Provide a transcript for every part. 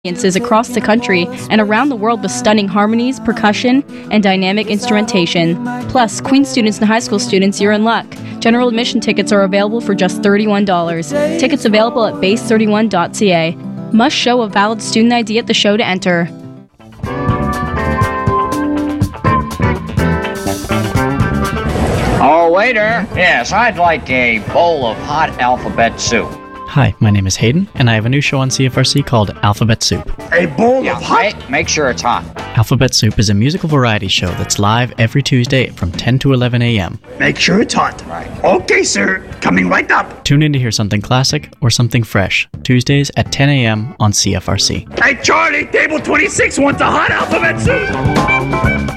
audiences across the country and around the world with stunning harmonies, percussion, and dynamic instrumentation. Plus, Queen students and high school students, you're in luck. General admission tickets are available for just $31. Tickets available at base31.ca. Must show a valid student ID at the show to enter. Oh, waiter. Yes, I'd like a bowl of hot alphabet soup. Hi, my name is Hayden, and I have a new show on CFRC called Alphabet Soup. A bowl of hot? Make sure it's hot. Alphabet Soup is a musical variety show that's live every Tuesday from 10 to 11 a.m. Make sure it's hot. Right. Okay, sir. Coming right up. Tune in to hear something classic or something fresh, Tuesdays at 10 a.m. on CFRC. Hey, Charlie, table 26 wants a hot alphabet soup.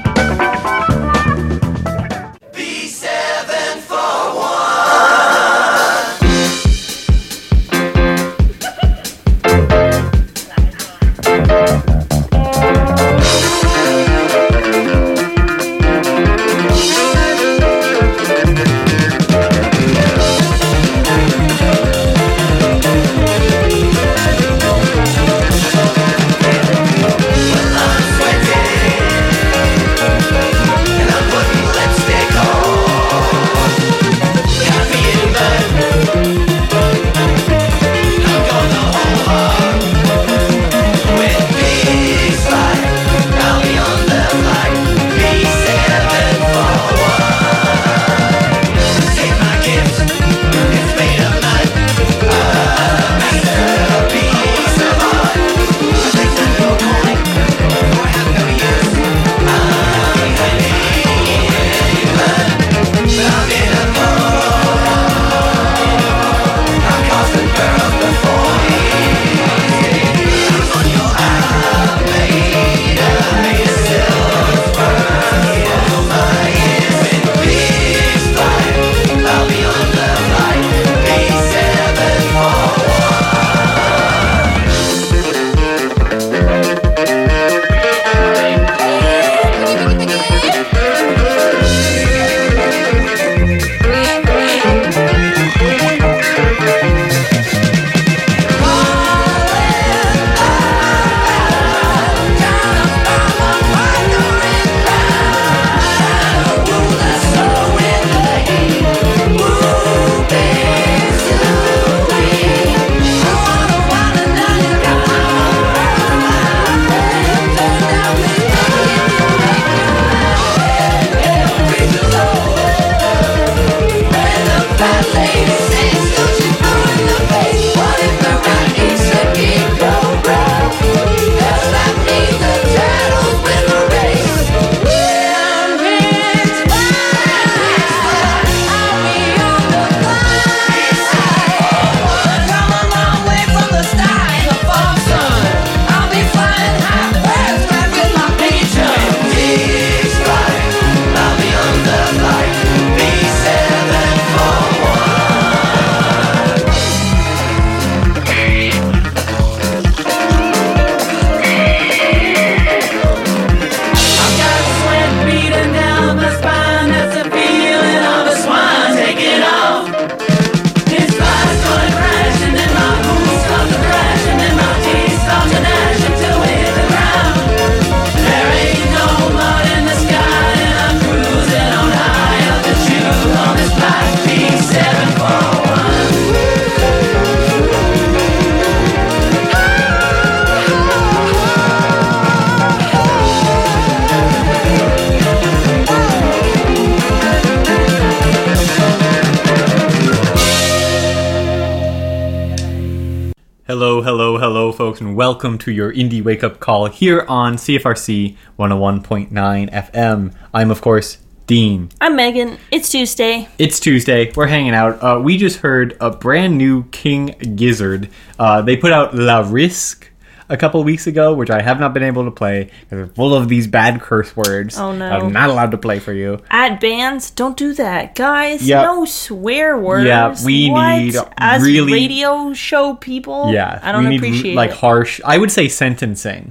Hello, folks, and welcome to your Indie Wake Up Call here on CFRC 101.9 FM. I'm, of course, Dean. I'm Megan. It's Tuesday. It's Tuesday. We're hanging out. We just heard a brand new King Gizzard. They put out La Risque a couple weeks ago, which I have not been able to play because it's full of these bad curse words. Oh, no. I'm not allowed to play for you. At bands, don't do that. Guys, Yep. no swear words. Yeah, we need As really... radio show people, Yeah, I don't we appreciate need, like, it. harsh... I would say sentencing.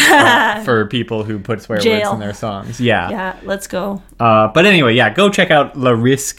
For people who put swear Jail. words in their songs. Yeah. Yeah, let's go. But anyway, yeah, go check out La Risque.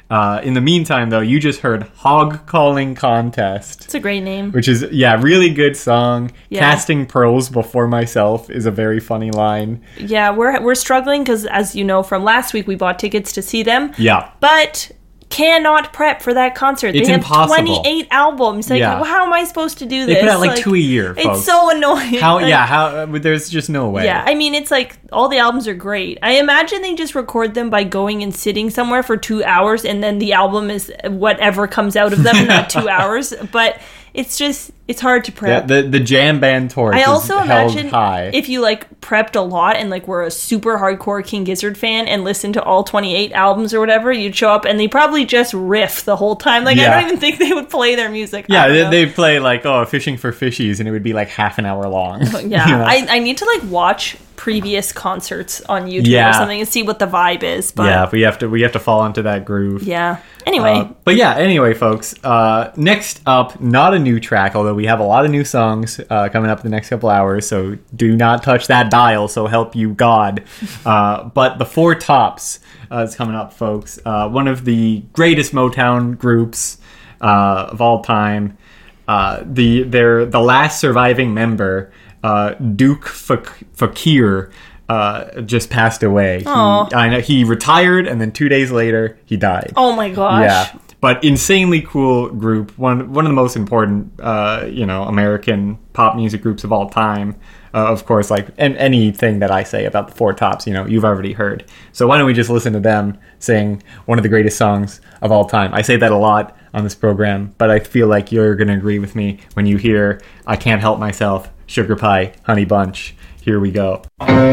In the meantime, though, you just heard Hog Calling Contest, It's a great name. which is, really good song. Yeah. Casting pearls before myself is a very funny line. Yeah, we're struggling because, as you know from last week, we bought tickets to see them. Yeah. But cannot prep for that concert. It's they have impossible. 28 albums. Like, Yeah. well, how am I supposed to do this? They put out like 2 a year, folks. It's so annoying. There's just no way. Yeah, I mean, it's like all the albums are great. I imagine they just record them by going and sitting somewhere for 2 hours, and then the album is whatever comes out of them in that 2 hours. But it's hard to prep. Yeah, the jam band torch I also is held imagine high. if you like prepped a lot and like were a super hardcore King Gizzard fan and listened to all 28 albums or whatever, you'd show up and they probably just riff the whole time. Like, Yeah. I don't even think they would play their music. I Yeah, don't know. they'd play like, Fishing for Fishies, and it would be like half an hour long. Yeah, You know? I need to like watch previous concerts on YouTube Yeah. or something and see what the vibe is. But Yeah, we have to fall into that groove. yeah. Anyway, Anyway, folks. Next up, not a new track, although we have a lot of new songs coming up in the next couple hours. So do not touch that dial. So help you God. But the Four Tops is coming up, folks. One of the greatest Motown groups of all time. They're the last surviving member, Duke Fakir. Just passed away. He retired, and then 2 days later, he died. oh my gosh. Yeah, but insanely cool group. One of the most important, American pop music groups of all time. Of course, like anything that I say about the Four Tops, you've already heard. So why don't we just listen to them sing one of the greatest songs of all time? I say that a lot on this program, but I feel like you're going to agree with me when you hear "I Can't Help Myself," Sugar Pie, Honey Bunch. Here we go.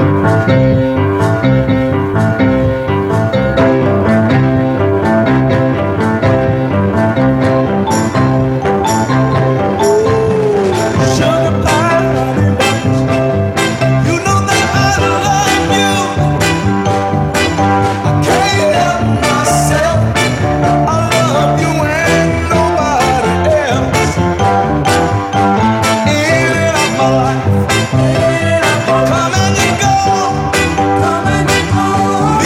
Come and you go.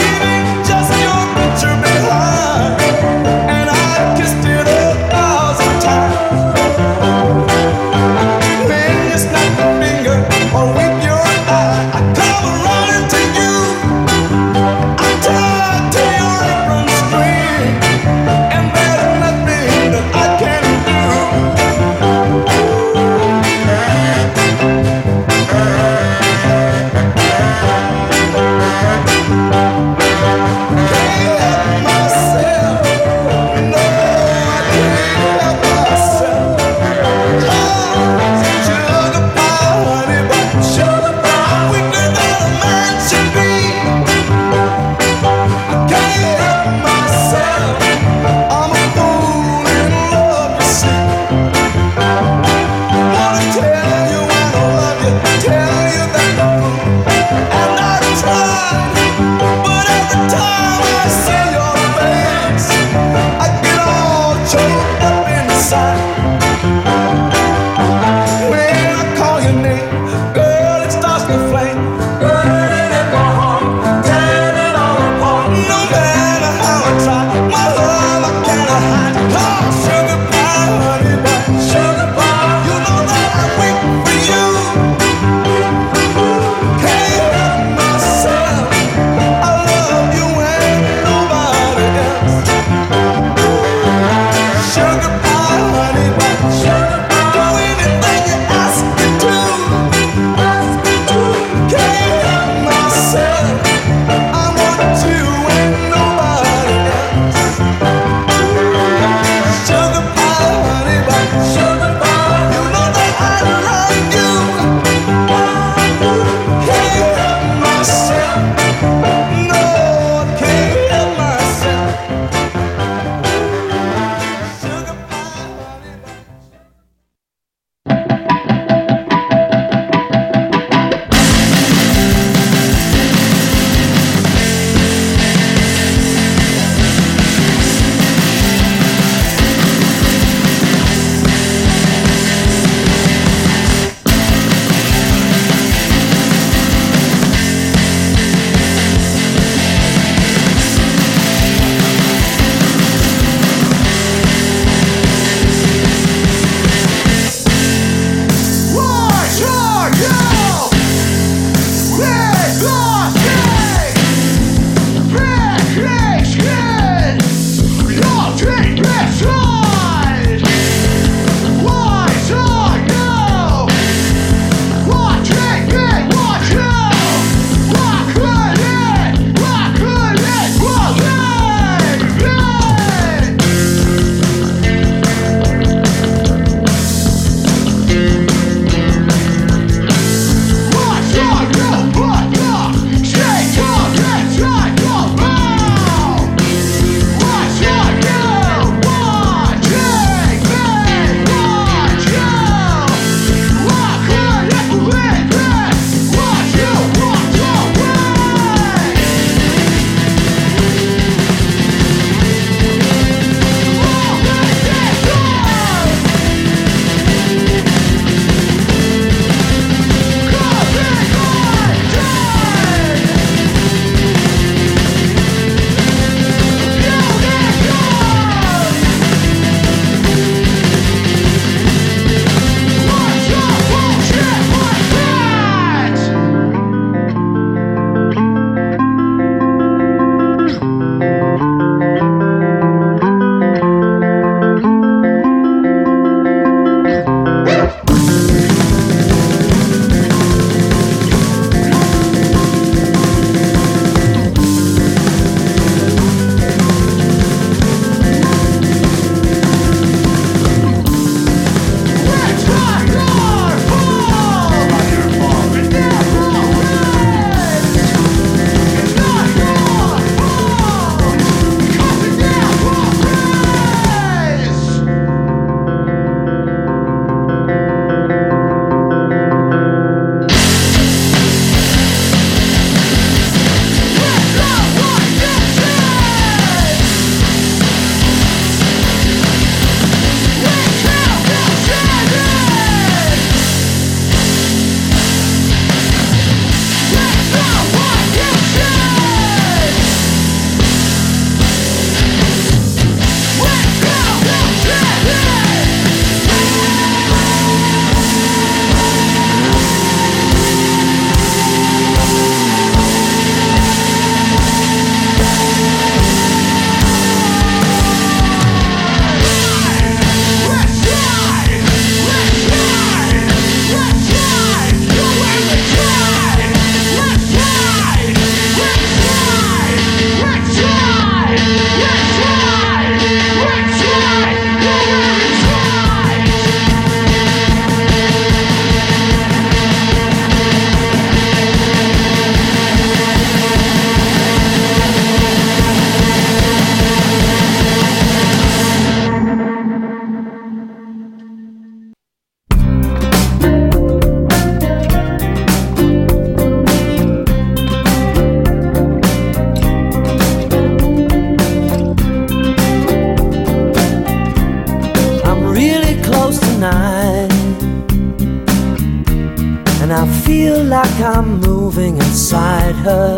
And I feel like I'm moving inside her,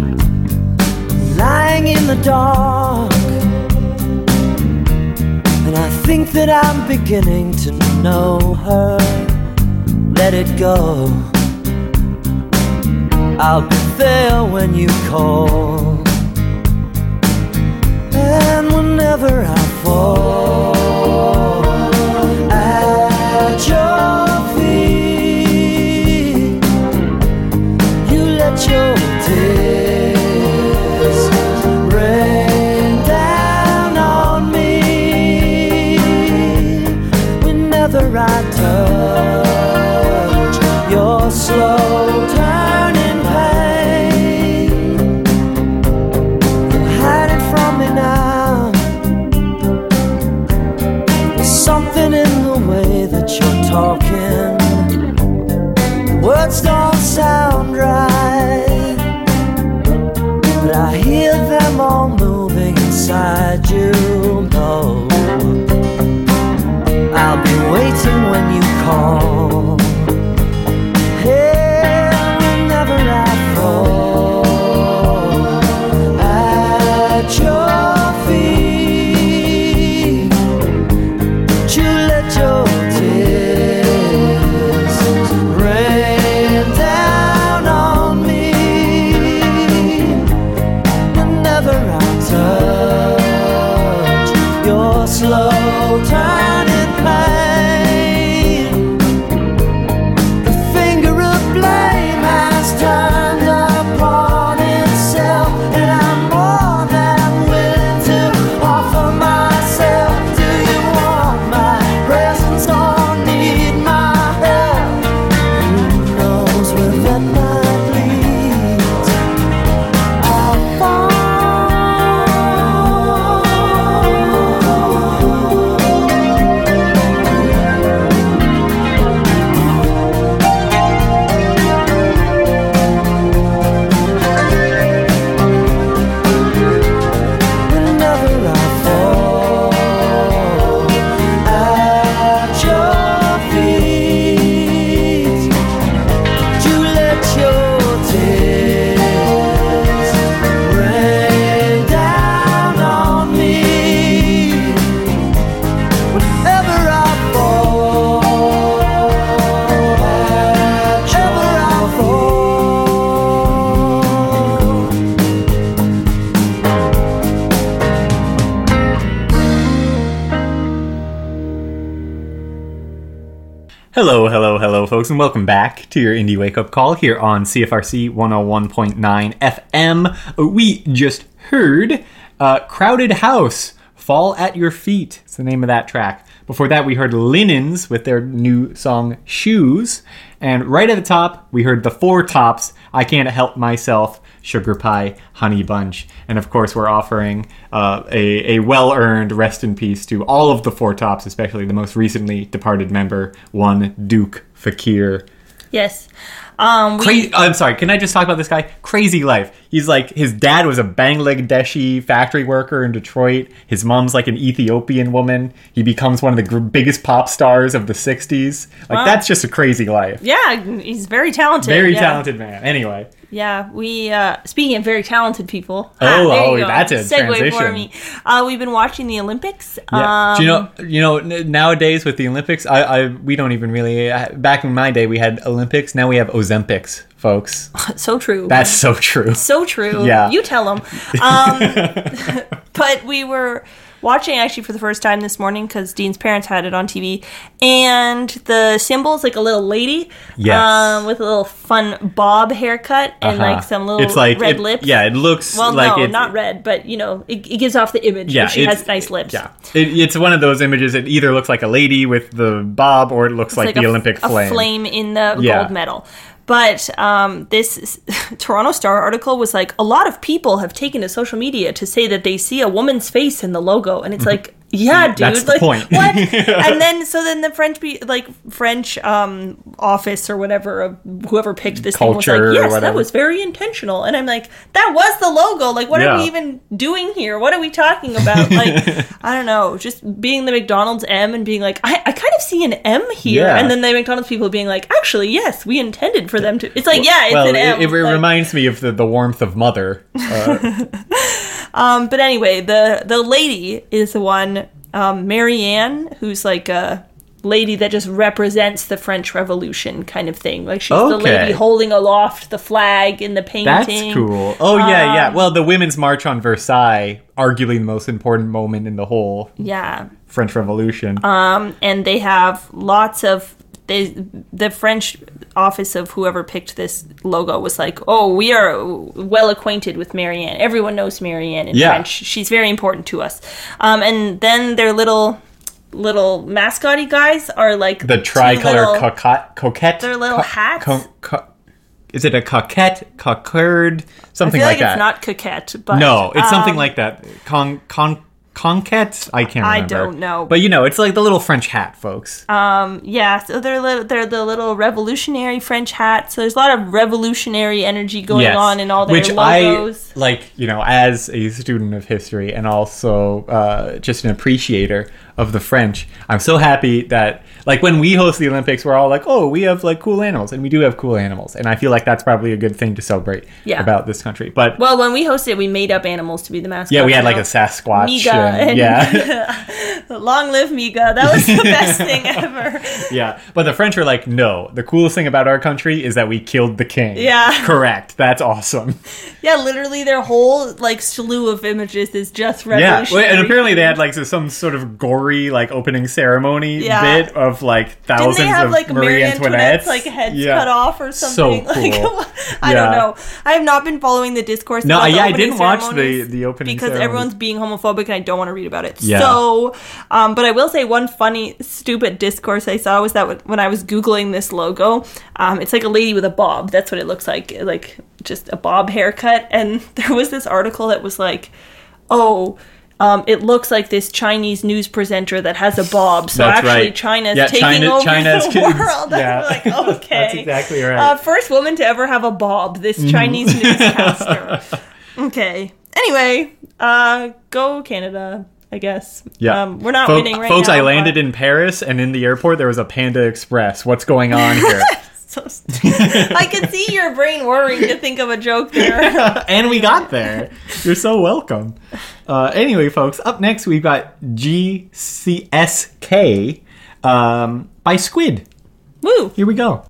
lying in the dark. And I think that I'm beginning to know her. Let it go, I'll be there when you call. And whenever I fall at your feet, you let your tears rain down on me. Whenever I touch your slow turning pain, you're hiding from me now. There's something in the way that you're talking. Words don't sound right, but I hear them all moving inside you. No, I'll be waiting when you call. Hey, whenever I fall at your feet, you let your tears rain down on me. Whenever I touch your slow turning pain, the finger of blame has turned upon itself, and I'm more than willing to offer myself. Do you want my presence or need my help? Who knows where that night leads? I'll fall. Whenever I fall at your feet, you let your tears rain down on me. Whenever I fall, whenever I fall. Hello, folks, and welcome back to your Indie Wake Up Call here on CFRC 101.9 FM. We just heard Crowded House, Fall at Your Feet. It's the name of that track. Before that, we heard Linens with their new song, Shoes. And right at the top, we heard the Four Tops, I Can't Help Myself, Sugar Pie, Honey Bunch. And of course, we're offering a well-earned rest in peace to all of the Four Tops, especially the most recently departed member, one Duke Fakir. Yes. I'm sorry, can I just talk about this guy? Crazy life. He's like, his dad was a Bangladeshi factory worker in Detroit. His mom's like an Ethiopian woman. He becomes one of the biggest pop stars of the 60s. Like, Wow. That's just a crazy life. Yeah, he's very talented. Very yeah. talented man. Anyway. Yeah, we, speaking of very talented people. Oh, there you go. that's a segue transition. for me. We've been watching the Olympics. Yeah. Do you know, nowadays with the Olympics, we don't even really, back in my day we had Olympics, now we have Ozempics, folks. So true. That's so true. So true. Yeah. You tell them. But we were watching actually for the first time this morning because Dean's parents had it on TV, and the symbol's like a little lady, Yes. with a little fun bob haircut and like some little it's like red lips. Yeah, it looks Well, like no, it's not red, but you know, it gives off the image. Yeah, that she it's- has nice lips. Yeah, it's one of those images. It either looks like a lady with the bob, or it looks like the Olympic flame. A flame in the Yeah. gold medal. But this Toronto Star article was like, a lot of people have taken to social media to say that they see a woman's face in the logo. And it's like, Yeah, dude. That's the like, point. What? And then the French office or whatever of whoever picked this Culture thing was like, or yes, that whatever. was very intentional. And I'm like, that was the logo. Like, what are Yeah. we even doing here? What are we talking about? Like, I don't know. Just being the McDonald's M and being like, I kind of see an M here. Yeah. And then the McDonald's people being like, actually, yes, we intended for them to. It's like, yeah, it's well, an M. it Like- reminds me of the warmth of mother. But anyway, the lady is the one, Marianne, who's like a lady that just represents the French Revolution kind of thing. Like she's the Okay. lady holding aloft the flag in the painting. That's cool. Oh, yeah. Well, the Women's March on Versailles, arguably the most important moment in the whole Yeah. French Revolution. And they have lots of... the French office of whoever picked this logo was like, oh, we are well acquainted with Marianne. Everyone knows Marianne in Yeah. French. She's very important to us. And then their little mascotty guys are like the two tricolor little- coquette. Their little hats. Is it a coquette? Coquard? I Something feel like like that. it's not coquette, but No, it's something like that. Conquête? I can't remember. I don't know. But it's like the little French hat, folks. yeah, so they're the little revolutionary French hats. So there's a lot of revolutionary energy going on in all their Which logos. I, like, as a student of history and also just an appreciator of the French, I'm so happy that, like, when we host the Olympics, we're all like, oh, we have, like, cool animals. And we do have cool animals. And I feel like that's probably a good thing to celebrate about this country. But, Well, when we hosted, we made up animals to be the mascot. yeah, we had, like, a so Sasquatch. Miga and- and yeah. long live Miga. That was the best thing ever. Yeah, but the French are like, no, the coolest thing about our country is that we killed the king. Yeah. Correct. That's awesome. Yeah, literally their whole like slew of images is just Yeah. revolutionary. And apparently they had like some sort of gory like opening ceremony Yeah. bit of like Didn't thousands they have of like Marie Antoinette's like heads Yeah. cut off or something? So cool. Like, I don't know. I have not been following the discourse. No, about the yeah, I opening didn't watch ceremonies the opening because ceremonies. everyone's being homophobic and I don't want to read about it. Yeah. So, but I will say one funny, stupid discourse I saw was that when I was Googling this logo, it's like a lady with a bob. That's what it looks like just a bob haircut. And there was this article that was like, oh, it looks like this Chinese news presenter that has a bob. So That's actually right. China's Yeah, taking over China's the kids. world. Yeah. I'm like, okay. That's exactly right. First woman to ever have a bob, this Chinese newscaster. Okay. Anyway, go Canada, I guess. Yeah. We're not winning right folks, now. I landed in Paris and in the airport there was a Panda Express. What's going on here? I could see your brain worrying to think of a joke there. And we got there. You're so welcome. Anyway, folks, up next we've got GCSK by Squid. Woo! Here we go.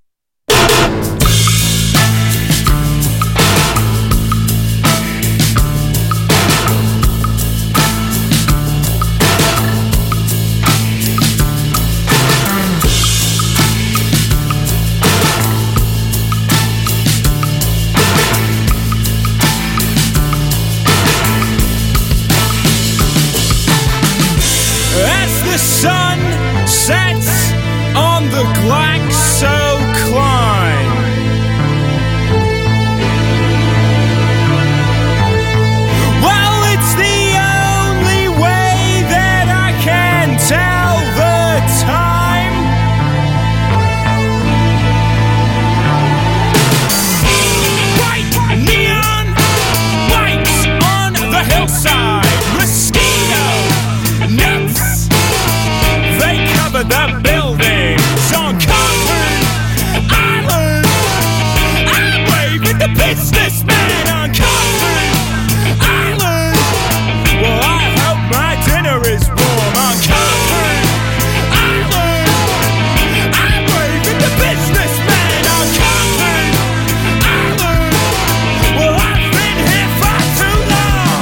As the sun sets on the GlaxoCline, well, it's the only way that I can tell the time. Bright neon lights on the hillside, mosquito nets, they cover the buildings on Cotton Island. I wave at the businessman on Cotton Island. Well, I hope my dinner is warm on Cotton Island. I wave at the businessman on Cotton Island. Well, I've been here for too long.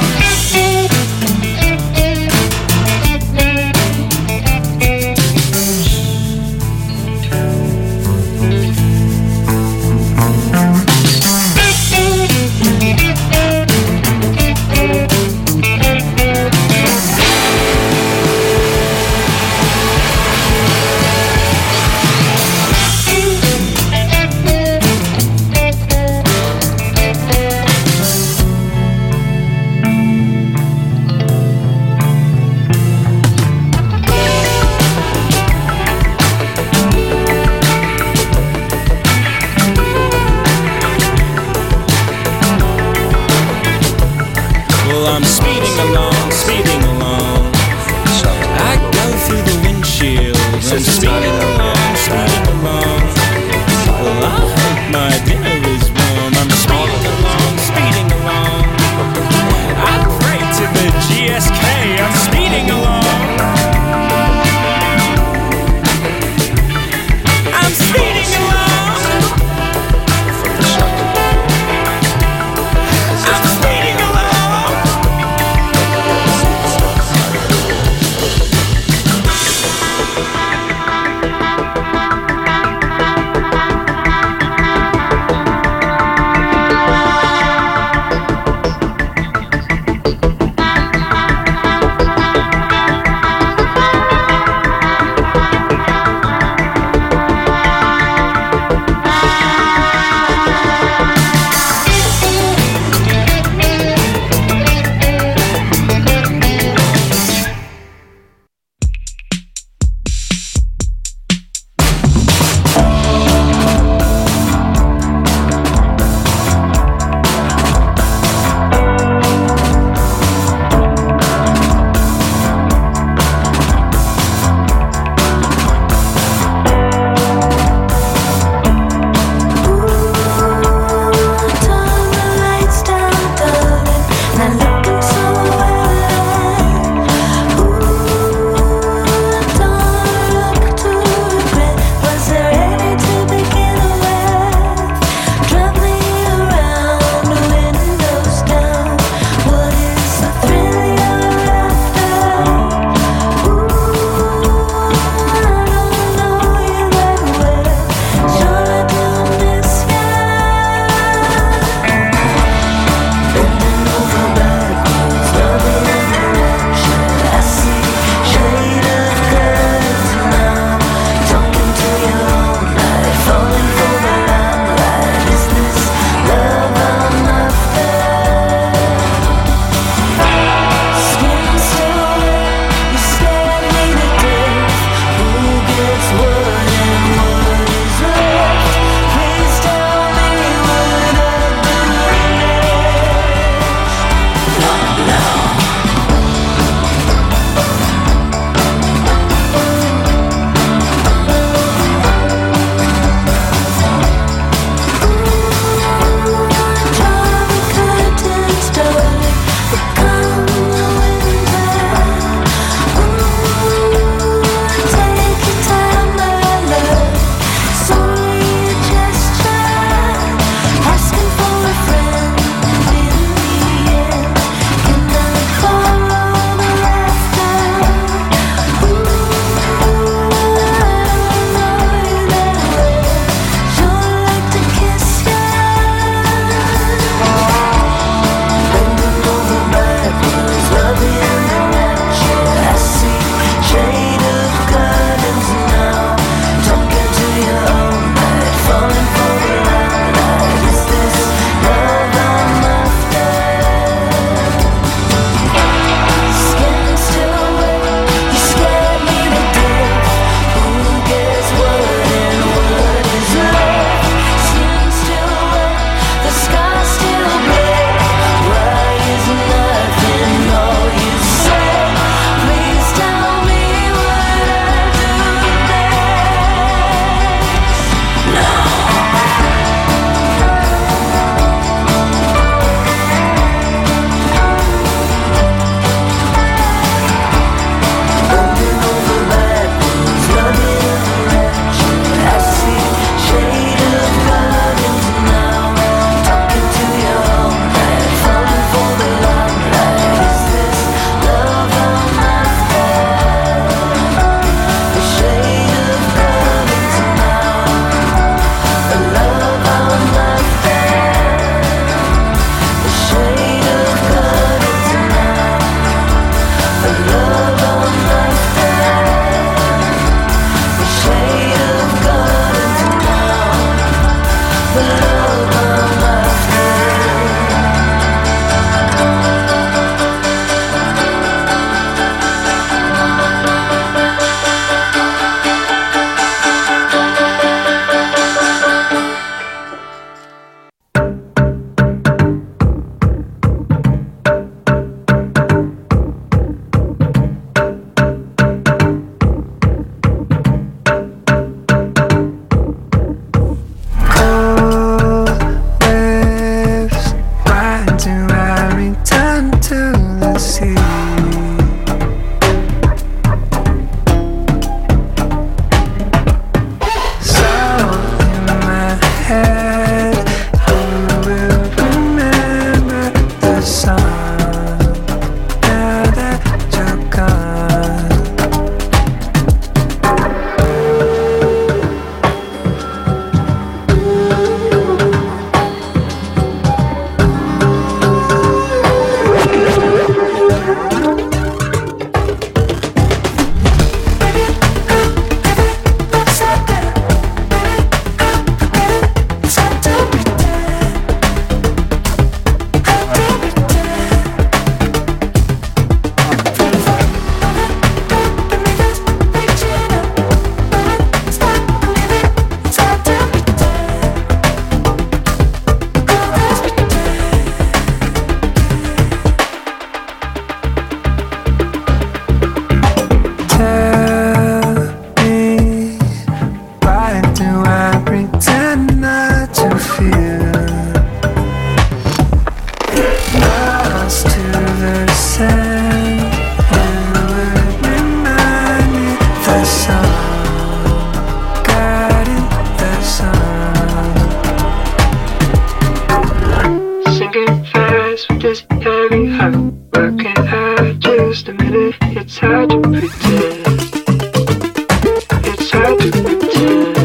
this heavy heart. Working hard just a minute. It's hard to pretend. It's hard to pretend.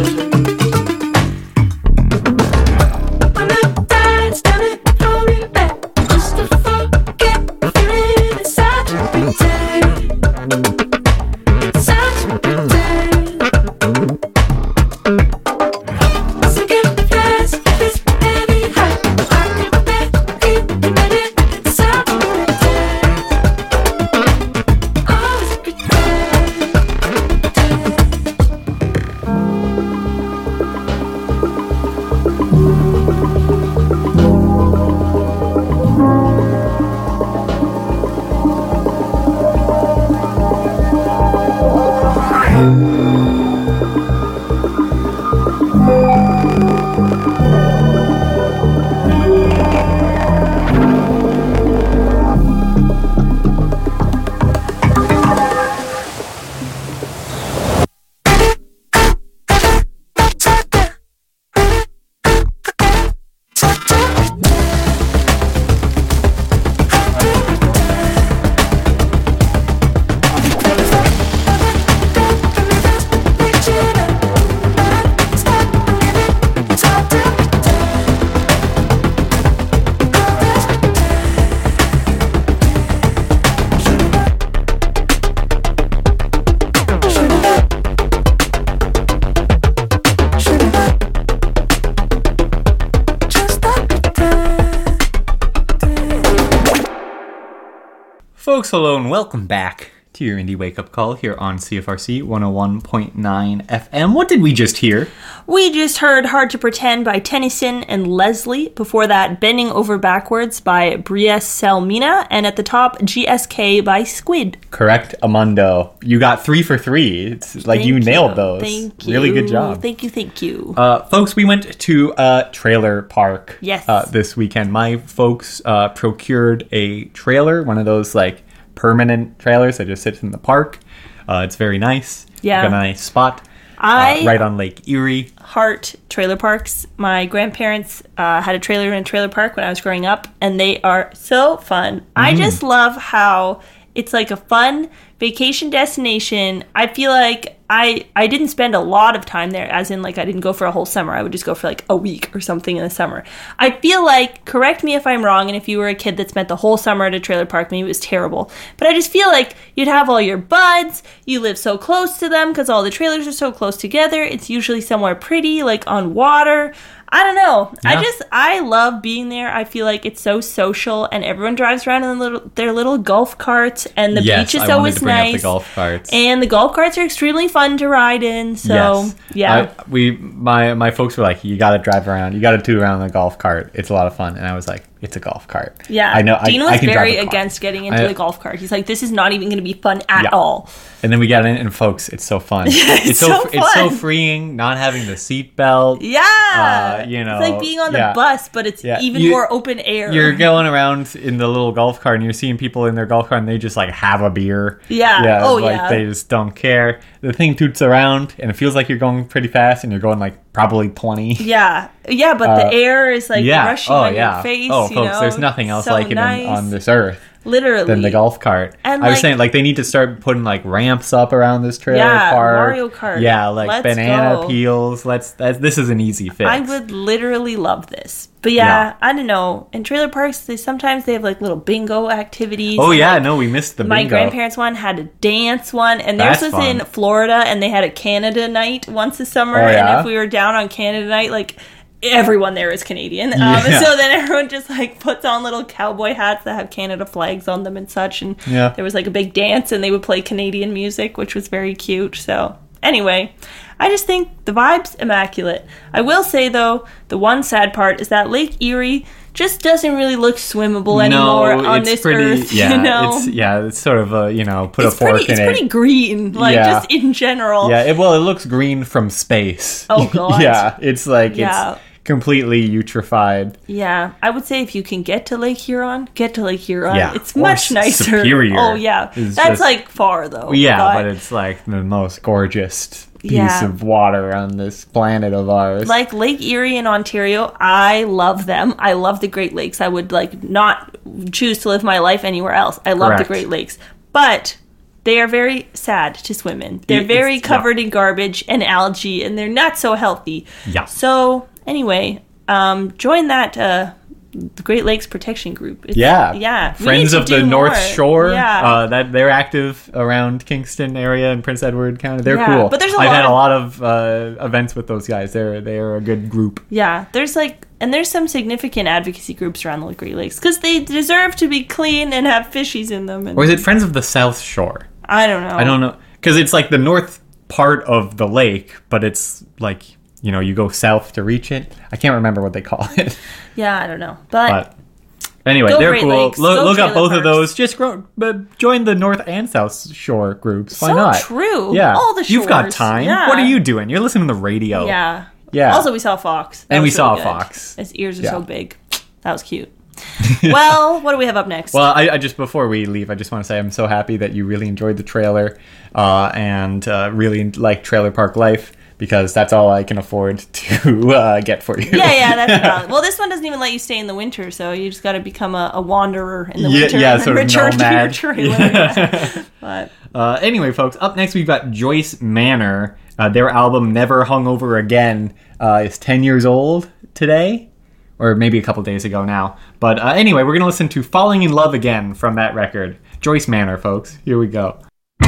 When I die, stand it, hold me back. Just to forget the feeling. It's hard to pretend. It's hard to pretend. Second class, this heavy heart. I can bet it a minute. It's hard to pretend. Always Folks, hello and welcome back to your Indie Wake Up Call here on CFRC 101.9 FM. What did we just hear? We just heard Hard to Pretend by Tennyson and Leslie. Before that, Bending Over Backwards by Bria Selmina. And at the top, GSK by Squid. Correct, Amundo. You got 3 for 3. It's like you nailed those. Thank you. Really good job. Thank you. Folks, we went to a trailer park this weekend. My folks procured a trailer, one of those like permanent trailers that just sits in the park. It's very nice. Yeah. Got a nice spot right on Lake Erie. Heart trailer parks. My grandparents had a trailer in a trailer park when I was growing up, and they are so fun. I just love how it's like a fun vacation destination. I feel like I didn't spend a lot of time there, as in like I didn't go for a whole summer. I would just go for like a week or something in the summer. I feel like, correct me if I'm wrong, and if you were a kid that spent the whole summer at a trailer park, maybe it was terrible. But I just feel like you'd have all your buds, you live so close to them because all the trailers are so close together. It's usually somewhere pretty, like on water. I don't know. Yeah. I love being there. I feel like it's so social, and everyone drives around in their little golf carts, and the beach is always nice. Up the golf carts. And the golf carts are extremely fun to ride in. So yeah, my folks were like, you got to drive around. You got to toot around the golf cart. It's a lot of fun. And I was like, it's a golf cart. Yeah, I know. Dean I was can very drive a car. against getting into the golf cart. He's like, this is not even going to be fun at all. And then we got in, and folks, it's so fun. It's so fun. It's so freeing, not having the seatbelt. Yeah, it's like being on the bus, but it's even more open air. You're going around in the little golf cart, and you're seeing people in their golf cart, and they just like have a beer. Yeah, they just don't care. The thing toots around, and it feels like you're going pretty fast, and you're going like probably 20. Yeah, but the air is like rushing on your face. Oh, folks, there's nothing else so like it on this earth. Literally. Than the golf cart. And I was saying, like, they need to start putting, like, ramps up around this trailer park. Mario Kart. Yeah, like, Let's banana go. peels. This is an easy fix. I would literally love this. But yeah, I don't know. In trailer parks, sometimes they have, like, little bingo activities. Oh, yeah, like, no, we missed the bingo. My grandparents' one had a dance one, and theirs was in Florida, and they had a Canada night once a summer. And if we were down on Canada night, like, everyone there is Canadian. So then everyone just like puts on little cowboy hats that have Canada flags on them and such. And there was like a big dance, and they would play Canadian music, which was very cute. So anyway, I just think the vibe's immaculate. I will say though, the one sad part is that Lake Erie just doesn't really look swimmable anymore on this earth. Yeah, it's sort of put a fork in it. It's pretty green, just in general. Yeah, it looks green from space. Oh god. Yeah, it's like it's completely eutrophied. Yeah, I would say if you can get to Lake Huron, get to Lake Huron. Yeah, it's much nicer. Superior. Oh yeah, that's like far though. Yeah, but it's like the most gorgeous piece of water on this planet of ours. Like Lake Erie in Ontario, I love them. I love the Great Lakes. I would like not choose to live my life anywhere else. I love the Correct. Great Lakes. But they are very sad to swim in. They're very covered in garbage and algae, and they're not so healthy. Yeah. So, anyway, join that the Great Lakes Protection Group. Yeah. We Friends need to of the do North more. Shore. Yeah. That they're active around Kingston area and Prince Edward County. They're Yeah, cool. but there's a I've lot had of- a lot of events with those guys. They're a good group. Yeah, there's some significant advocacy groups around the Great Lakes because they deserve to be clean and have fishies in them. And Or is it Friends of the South Shore? I don't know. I don't know. Because it's like the north part of the lake, but it's like, you go south to reach it. I can't remember what they call it. Yeah, I don't know. But anyway, Go they're Great cool. Lakes. Go Look up trailer both of parks. those. Just join the North and South Shore groups. Why So not? true. Yeah. All the You've got shores. time. Yeah. What are you doing? You're listening to the radio. yeah. Yeah. Also, we saw a fox. That And we was saw really a good. fox. His ears are Yeah. so big. That was cute. Well, what do we have up next? Well, I just before we leave, I just want to say I'm so happy that you really enjoyed the trailer and really like Trailer Park Life, because that's all I can afford to get for you. yeah, that's valid. Well, this one doesn't even let you stay in the winter, so you just got to become a wanderer in the winter Yeah, and then sort of return to your nomad. trailer. Yeah. But Anyway, folks, up next we've got Joyce Manor. Their album Never Hungover Again is 10 years old today, or maybe a couple days ago now. But anyway, we're going to listen to Falling in Love Again from that record. Joyce Manor, folks. Here we go.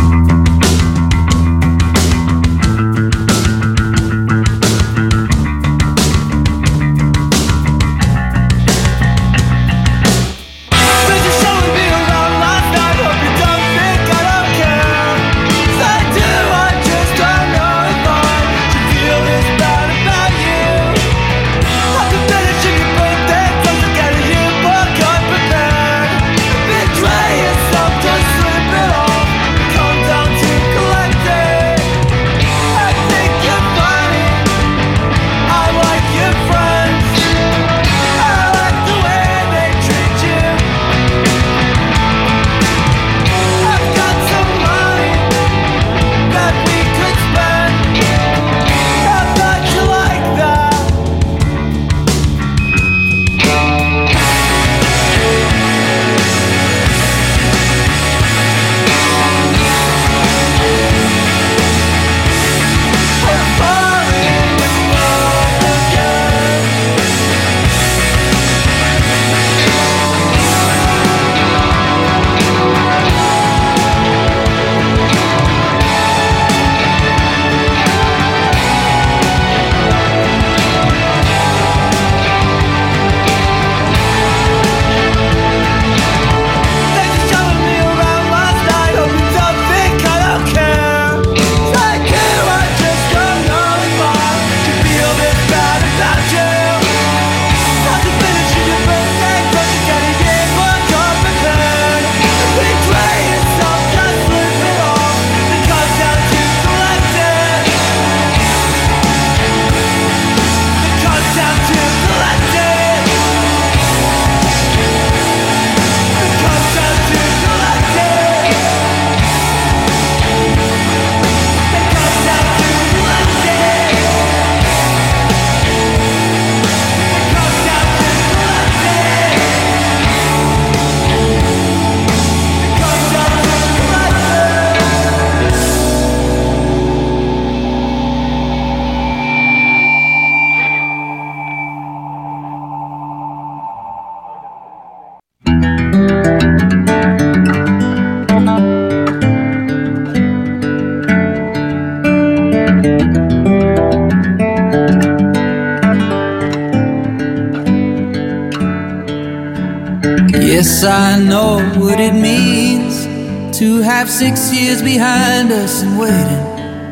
Yes, I know what it means to have 6 years behind us and waiting.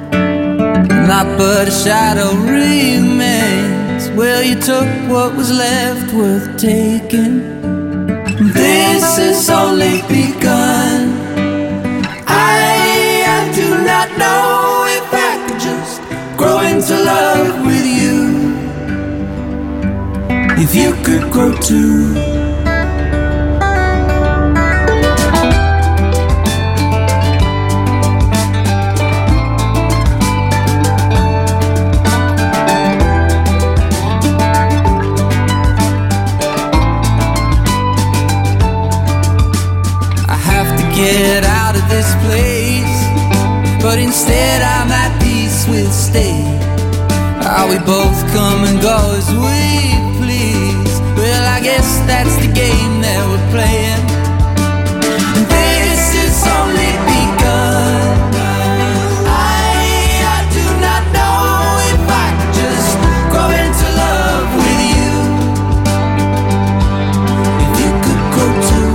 Not but a shadow remains. Well, you took what was left worth taking. This has only begun. I do not know if I could just grow into love with you. If you could grow too. get out of this place, but instead I'm at peace with staying. How we both come and go as we please. Well, I guess that's the game that we're playing. This is only begun. I do not know if I could just grow into love with you. If you could grow too.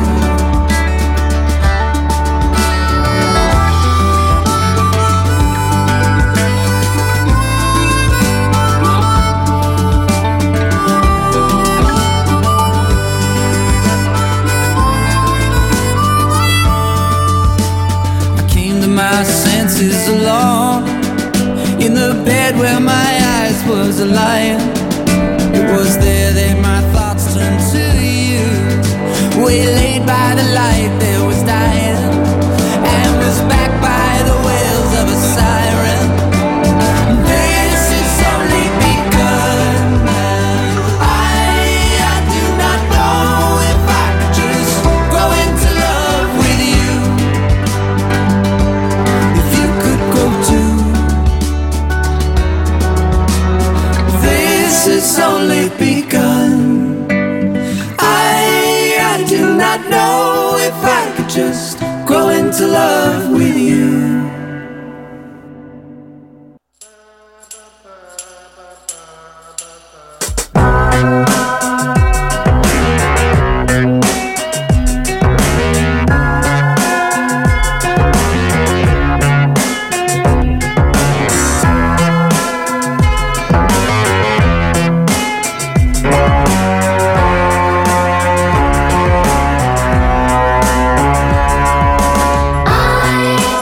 My senses alone in the bed where my eyes was a lying. It was there that my thoughts turned to you. Waylaid by the light that was dying, and was backed by the wails of a siren. This is only begun. I do not know if I could just grow into love with you. It's only begun. I do not know if I could just grow into love with you. I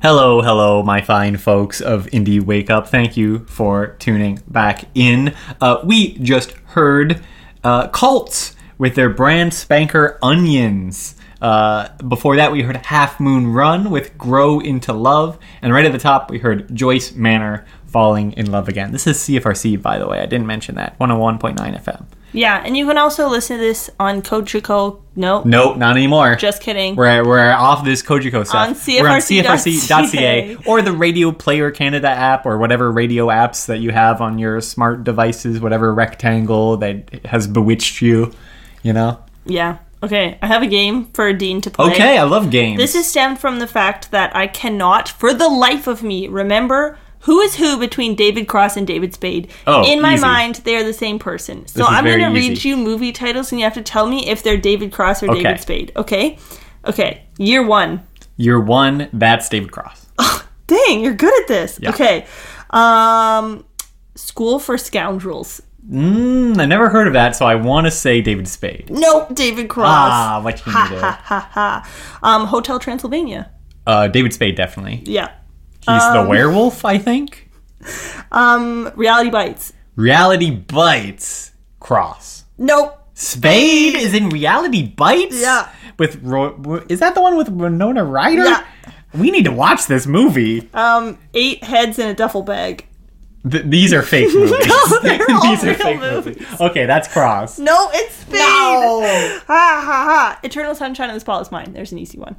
Hello, my fine folks of Indie Wake Up. Thank you for tuning back in. We just heard Cults with their brand spanker Onions. Before that, we heard Half Moon Run with Grow Into Love. And right at the top, we heard Joyce Manor, Falling in Love Again. This is CFRC, by the way. I didn't mention that. 101.9 FM. Yeah, and you can also listen to this on Kojiko. Nope, not anymore. Just kidding. We're off this Kojiko stuff. On We're on CFRC.ca. or the Radio Player Canada app, or whatever radio apps that you have on your smart devices, whatever rectangle that has bewitched you, you know? Yeah. Okay, I have a game for Dean to play. Okay, I love games. This is stemmed from the fact that I cannot, for the life of me, remember who is who between David Cross and David Spade. In my mind, they are the same person. So I'm going to read you movie titles, and you have to tell me if they're David Cross or David Spade. Okay? Okay. Year one. Year one, that's David Cross. Oh, dang, you're good at this. Yeah. Okay. School for Scoundrels. I never heard of that, so I want to say David Spade. Nope, David Cross. What can you do? Hotel Transylvania. David Spade, definitely. Yeah. He's the werewolf, I think. Reality Bites. Reality Bites. Cross. Nope. Spade is in Reality Bites? Yeah. Is that the one with Winona Ryder? Yeah. We need to watch this movie. 8 Heads in a Duffel Bag. These are fake movies. No, they're all These are real fake movies. Okay, that's Cross. No, it's Spade. No. Ha ha ha. Eternal Sunshine of the Spotless Mind. There's an easy one.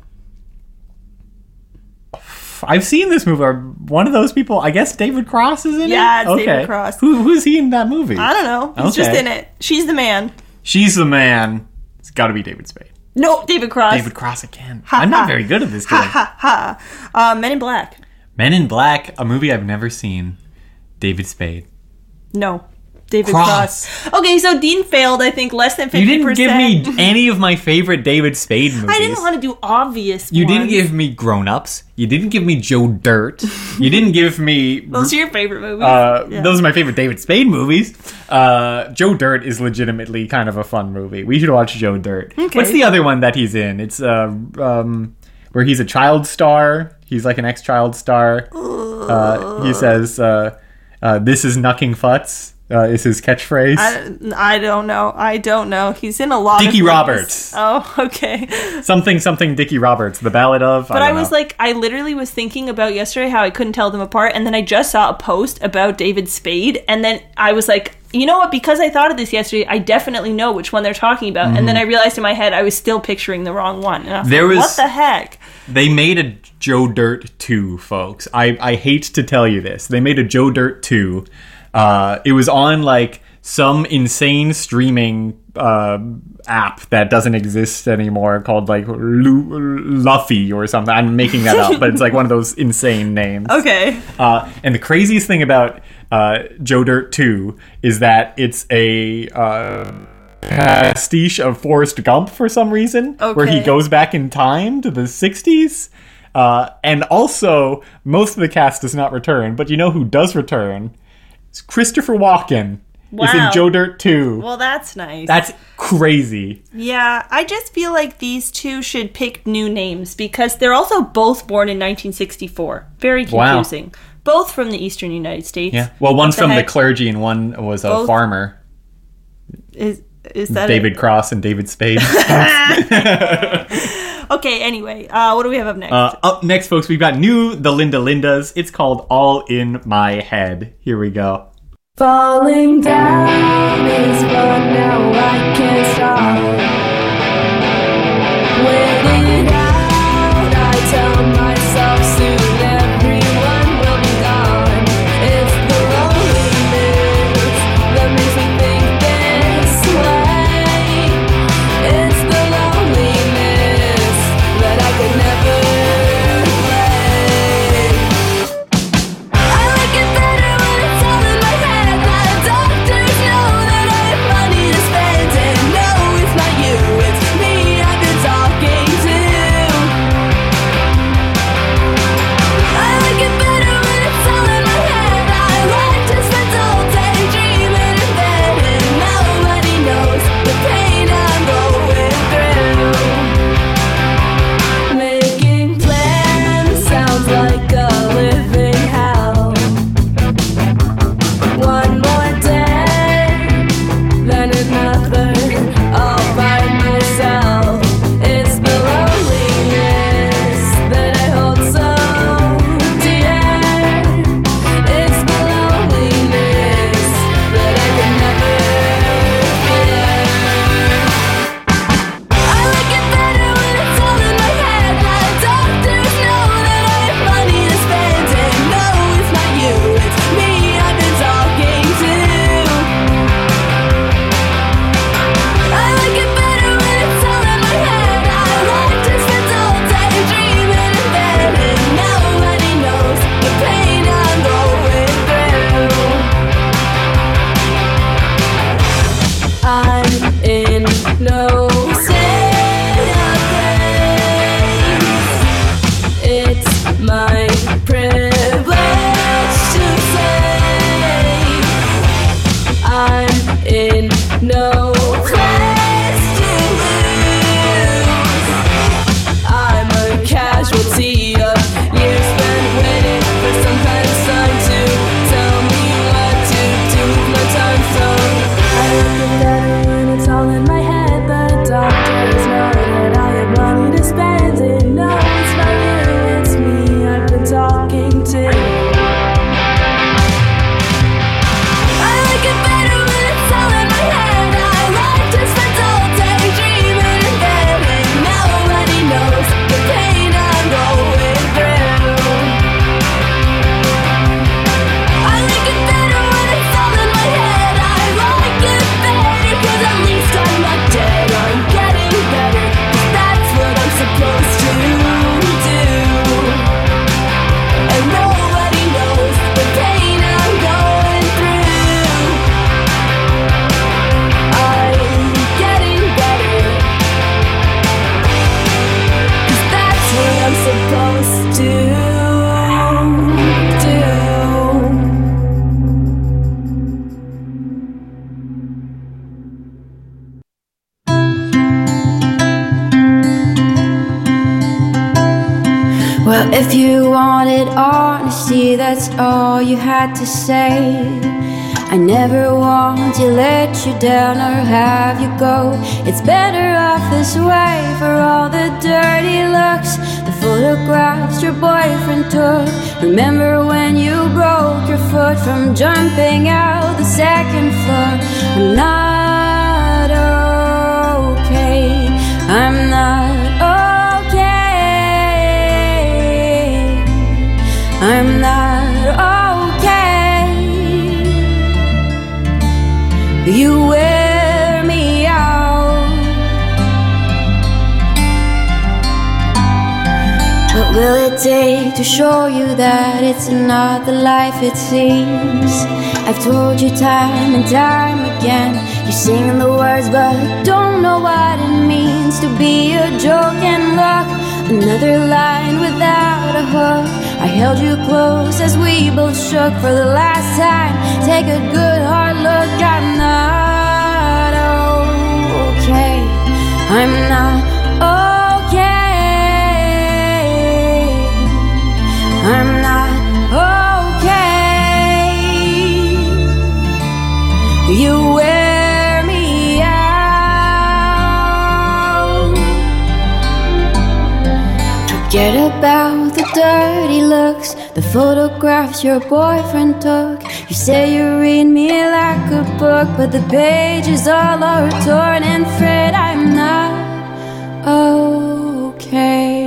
I've seen this movie. One of those people, I guess David Cross is in it? Yeah, it's David Cross. Who's he in that movie? I don't know. He's just in it. She's the man. She's the man. It's got to be David Spade. No, David Cross. David Cross again. I'm not very good at this game. Men in Black. Men in Black, a movie I've never seen. David Spade. No. David Cross. Okay, so Dean failed, I think, less than 50%. You didn't give me any of my favorite David Spade movies. I didn't want to do obvious You ones. didn't give me Grown Ups. You didn't give me Joe Dirt. You didn't give me... Those are your favorite movies. Those are my favorite David Spade movies. Joe Dirt is legitimately kind of a fun movie. We should watch Joe Dirt. Okay. What's the other one that he's in? It's where he's a child star. He's like an ex-child star. He says, this is Knucking Futz. Is his catchphrase. I don't know. He's in a lot Dickie of Roberts. Oh, okay. Something Dickie Roberts. The Ballad of... But I literally was thinking about yesterday how I couldn't tell them apart, and then I just saw a post about David Spade, and then I was like, you know what, because I thought of this yesterday, I definitely know which one they're talking about. Mm-hmm. And then I realized in my head I was still picturing the wrong one. And I was like, what the heck? They made a Joe Dirt 2, folks. I hate to tell you this. They made a Joe Dirt 2. It was on like some insane streaming app that doesn't exist anymore called like Luffy or something. I'm making that up, but it's like one of those insane names. Okay. And the craziest thing about Joe Dirt 2 is that it's a pastiche of Forrest Gump for some reason, where he goes back in time to the 60s. And also, most of the cast does not return, but you know who does return? It's Christopher Walken. Wow. Is in Joe Dirt 2. Well, that's nice. That's crazy. Yeah, I just feel like these two should pick new names because they're also both born in 1964. Very confusing. Wow. Both from the eastern United States. Yeah. Well, one's from the clergy and one was a farmer. Is that David Cross and David Spade. Okay, anyway, what do we have up next? Up next, folks, we've got the Linda Lindas. It's called All in My Head. Here we go. Falling down is fun, now I can't stop. Waiting out, I tell myself soon everyone will be gone. It's the loneliness that makes me think this way. It's the loneliness that I could never play. I like it better when it's all in my head. Doctors know that I have money to spend, and no, it's not Well, if you wanted honesty, that's all you had to say. I never want to let you down or have you go. It's better off this way for all the dirty looks, the photographs your boyfriend took. Remember when you broke your foot from jumping out the second floor? I'm not okay. I'm not okay. I'm not okay. You wear me out. What will it take to show you that it's not the life it seems? I've told you time and time again. You're singing the words but don't know what it means to be a joke. And look, another line without a hook. I held you close as we both shook for the last time. Take a good hard look. I'm not okay. I'm not okay. I'm not okay. You wear me out. Forget about the dirty looks, the photographs your boyfriend took. You say you read me like a book, but the pages all are torn and frayed. I'm not okay.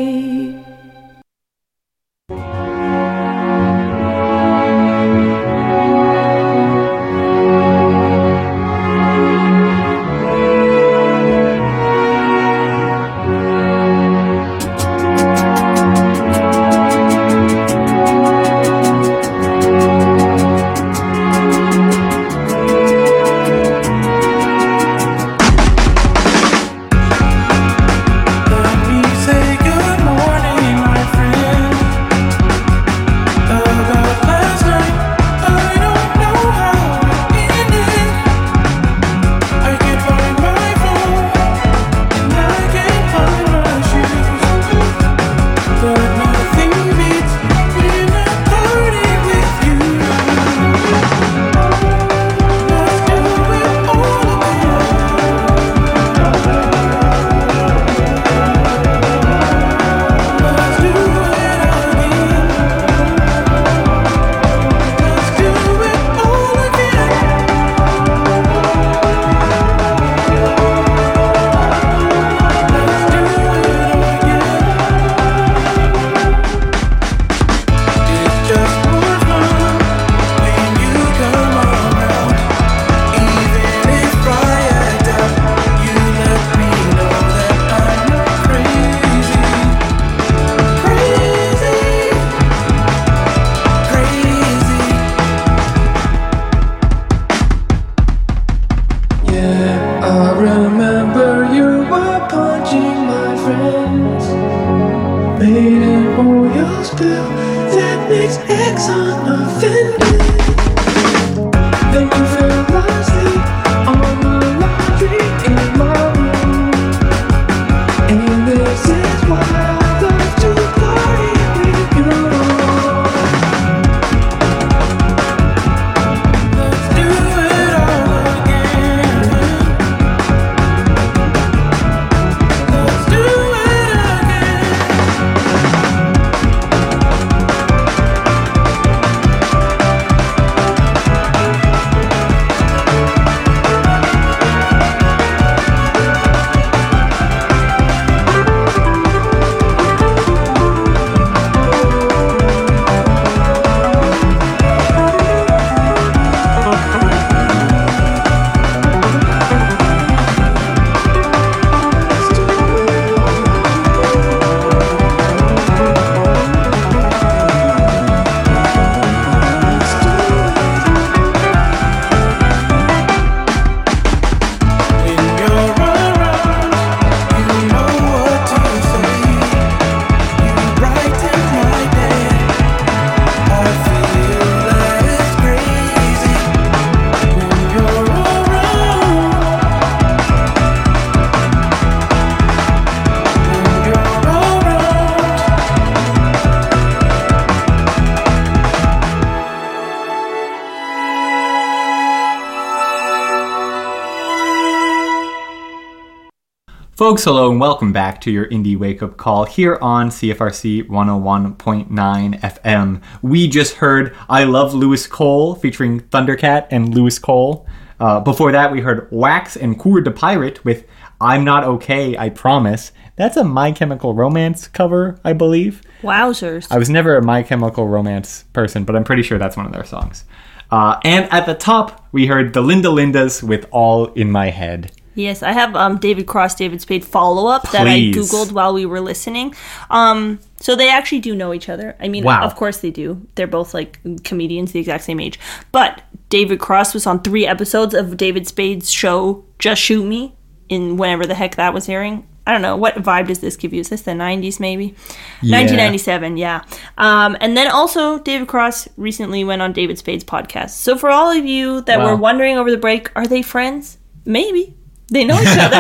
Folks, hello and welcome back to your Indie Wake Up Call here on CFRC 101.9 FM. We just heard I Love Lewis Cole featuring Thundercat and Lewis Cole. Before that, we heard Wax and Cour de Pirate with I'm Not Okay, I Promise. That's a My Chemical Romance cover, I believe. Wowzers. I was never a My Chemical Romance person, but I'm pretty sure that's one of their songs. And at the top, we heard the Linda Lindas with All in My Head. Yes, I have David Cross, David Spade follow-up that I Googled while we were listening. So they actually do know each other. I mean, wow. Of course they do. They're both, like, comedians the exact same age. But David Cross was on 3 episodes of David Spade's show, Just Shoot Me, in whenever the heck that was airing. I don't know. What vibe does this give you? Is this the 90s, maybe? Yeah. 1997, yeah. And then also, David Cross recently went on David Spade's podcast. So for all of you that were wondering over the break, are they friends? Maybe. They know each other.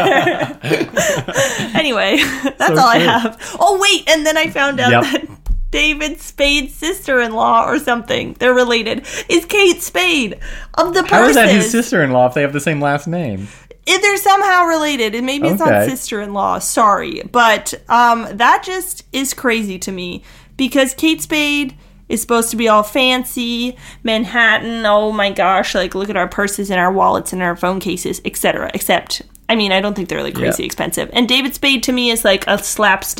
Anyway, that's all I have. Oh, wait. And then I found out that David Spade's sister-in-law or something, they're related, is Kate Spade of the Purses. How is that his sister-in-law if they have the same last name? They're somehow related. And maybe it's not sister-in-law. Sorry. But that just is crazy to me. Because Kate Spade is supposed to be all fancy, Manhattan, oh my gosh, like look at our purses and our wallets and our phone cases, etc. Except, I mean, I don't think they're like crazy expensive. And David Spade to me is like a slapstick